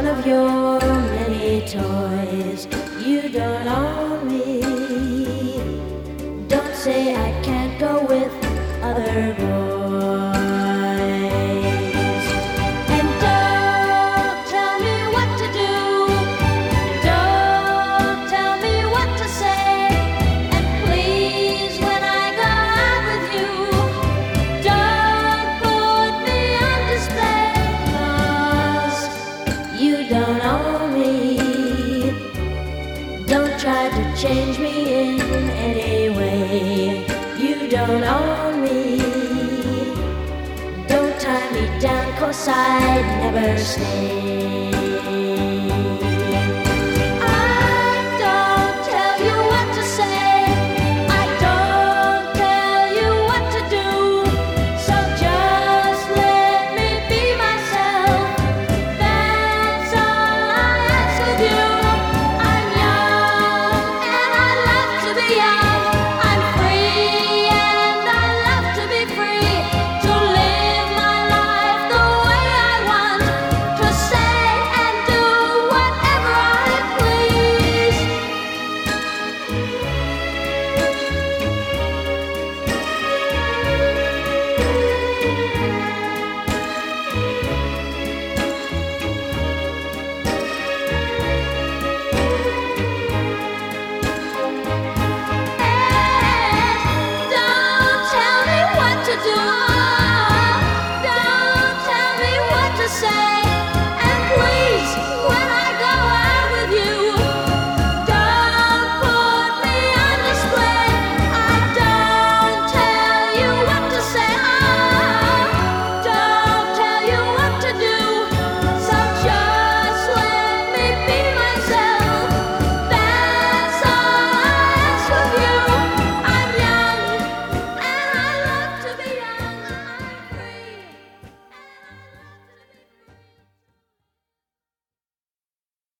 of your many toys. You don't own me. Don't say I can't go with other boys. And don't tell me what to do. Don't tell me what to say. And please, when I go out with you, don't put me on display. 'Cause you don't own me. Don't try to change me in any way. You don't own me. Don't tie me down, 'cause I'd never stay.